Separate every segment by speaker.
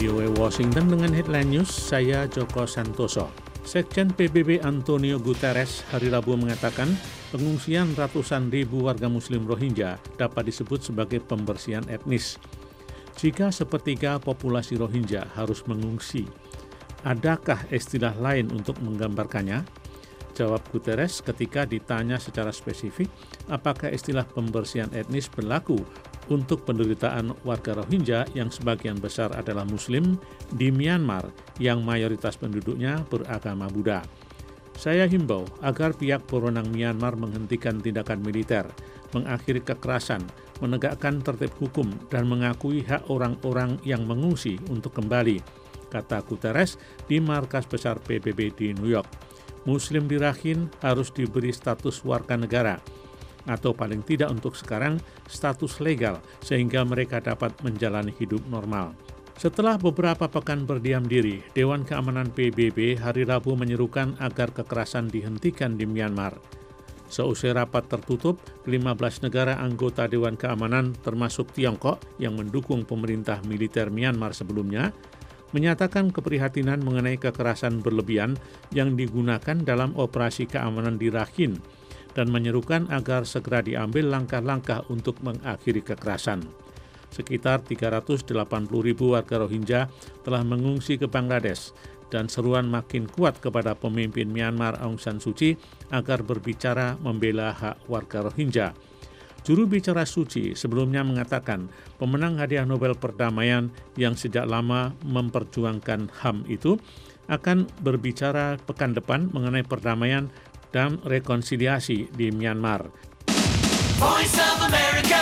Speaker 1: VOA Washington dengan headline news, saya Joko Santoso. Sekjen PBB Antonio Guterres hari Rabu mengatakan pengungsian ratusan ribu warga Muslim Rohingya dapat disebut sebagai pembersihan etnis. Jika sepertiga populasi Rohingya harus mengungsi, adakah istilah lain untuk menggambarkannya? Jawab Guterres ketika ditanya secara spesifik apakah istilah pembersihan etnis berlaku untuk penderitaan warga Rohingya yang sebagian besar adalah Muslim di Myanmar yang mayoritas penduduknya beragama Buddha. Saya himbau agar pihak berwenang Myanmar menghentikan tindakan militer, mengakhiri kekerasan, menegakkan tertib hukum, dan mengakui hak orang-orang yang mengungsi untuk kembali, kata Guterres di markas besar PBB di New York. Muslim di Rakhine harus diberi status warga negara, atau paling tidak untuk sekarang status legal sehingga mereka dapat menjalani hidup normal. Setelah beberapa pekan berdiam diri, Dewan Keamanan PBB hari Rabu menyerukan agar kekerasan dihentikan di Myanmar. Seusai rapat tertutup, 15 negara anggota Dewan Keamanan termasuk Tiongkok yang mendukung pemerintah militer Myanmar sebelumnya, menyatakan keprihatinan mengenai kekerasan berlebihan yang digunakan dalam operasi keamanan di Rakhine dan menyerukan agar segera diambil langkah-langkah untuk mengakhiri kekerasan. Sekitar 380 ribu warga Rohingya telah mengungsi ke Bangladesh dan seruan makin kuat kepada pemimpin Myanmar Aung San Suu Kyi agar berbicara membela hak warga Rohingya. Juru bicara Suu Kyi sebelumnya mengatakan pemenang hadiah Nobel Perdamaian yang sejak lama memperjuangkan HAM itu akan berbicara pekan depan mengenai perdamaian dan rekonsiliasi di Myanmar. Voice of America,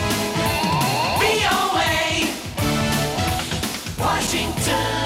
Speaker 1: VOA, Washington.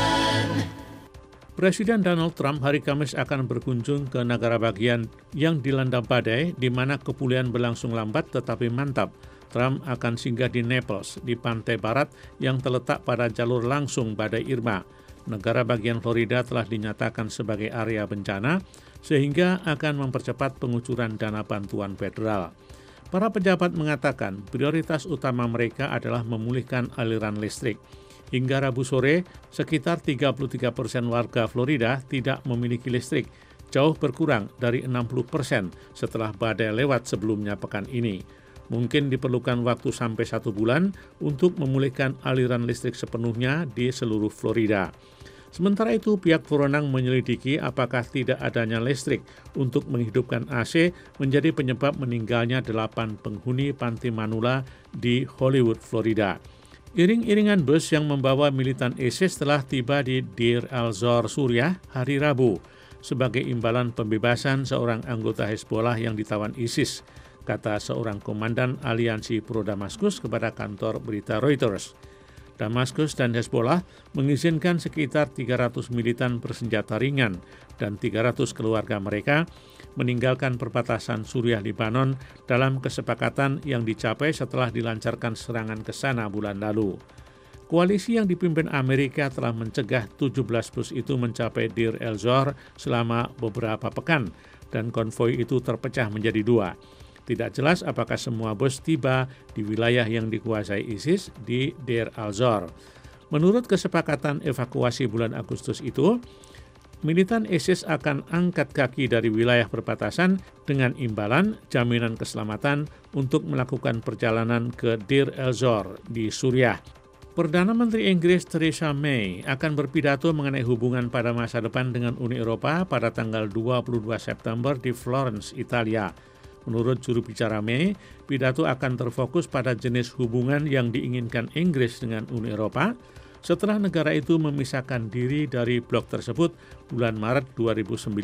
Speaker 1: Presiden Donald Trump hari Kamis akan berkunjung ke negara bagian yang dilanda badai di mana kepulihan berlangsung lambat tetapi mantap. Trump akan singgah di Naples, di pantai barat yang terletak pada jalur langsung badai Irma. Negara bagian Florida telah dinyatakan sebagai area bencana sehingga akan mempercepat pengucuran dana bantuan federal. Para pejabat mengatakan prioritas utama mereka adalah memulihkan aliran listrik. Hingga Rabu sore, sekitar 33% warga Florida tidak memiliki listrik, jauh berkurang dari 60% setelah badai lewat sebelumnya pekan ini. Mungkin diperlukan waktu sampai 1 bulan untuk memulihkan aliran listrik sepenuhnya di seluruh Florida. Sementara itu, pihak berwenang menyelidiki apakah tidak adanya listrik untuk menghidupkan AC menjadi penyebab meninggalnya 8 penghuni panti Manula di Hollywood, Florida. Iring-iringan bus yang membawa militan ISIS telah tiba di Deir el-Zor, Suriah hari Rabu sebagai imbalan pembebasan seorang anggota Hezbollah yang ditawan ISIS, kata seorang komandan aliansi pro-Damaskus kepada kantor berita Reuters. Damaskus dan Hezbollah mengizinkan sekitar 300 militan bersenjata ringan dan 300 keluarga mereka meninggalkan perbatasan Suriah-Libanon dalam kesepakatan yang dicapai setelah dilancarkan serangan ke sana bulan lalu. Koalisi yang dipimpin Amerika telah mencegah 17 bus itu mencapai Deir el-Zor selama beberapa pekan dan konvoi itu terpecah menjadi 2. Tidak jelas apakah semua bus tiba di wilayah yang dikuasai ISIS di Deir el-Zor. Menurut kesepakatan evakuasi bulan Agustus itu, militan ISIS akan angkat kaki dari wilayah perbatasan dengan imbalan jaminan keselamatan untuk melakukan perjalanan ke Deir el-Zor di Suriah. Perdana Menteri Inggris Theresa May akan berpidato mengenai hubungan pada masa depan dengan Uni Eropa pada tanggal 22 September di Florence, Italia. Menurut juru bicara May, pidato akan terfokus pada jenis hubungan yang diinginkan Inggris dengan Uni Eropa setelah negara itu memisahkan diri dari blok tersebut bulan Maret 2019,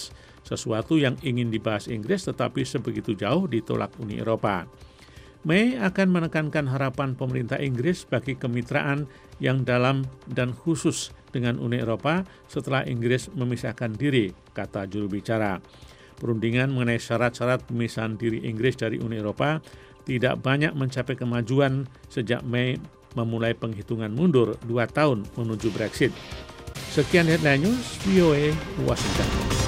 Speaker 1: sesuatu yang ingin dibahas Inggris tetapi sebegitu jauh ditolak Uni Eropa. May akan menekankan harapan pemerintah Inggris bagi kemitraan yang dalam dan khusus dengan Uni Eropa setelah Inggris memisahkan diri, kata juru bicara. Perundingan mengenai syarat-syarat pemisahan diri Inggris dari Uni Eropa tidak banyak mencapai kemajuan sejak May memulai penghitungan mundur 2 tahun menuju Brexit. Sekian headline news, VOA Washington.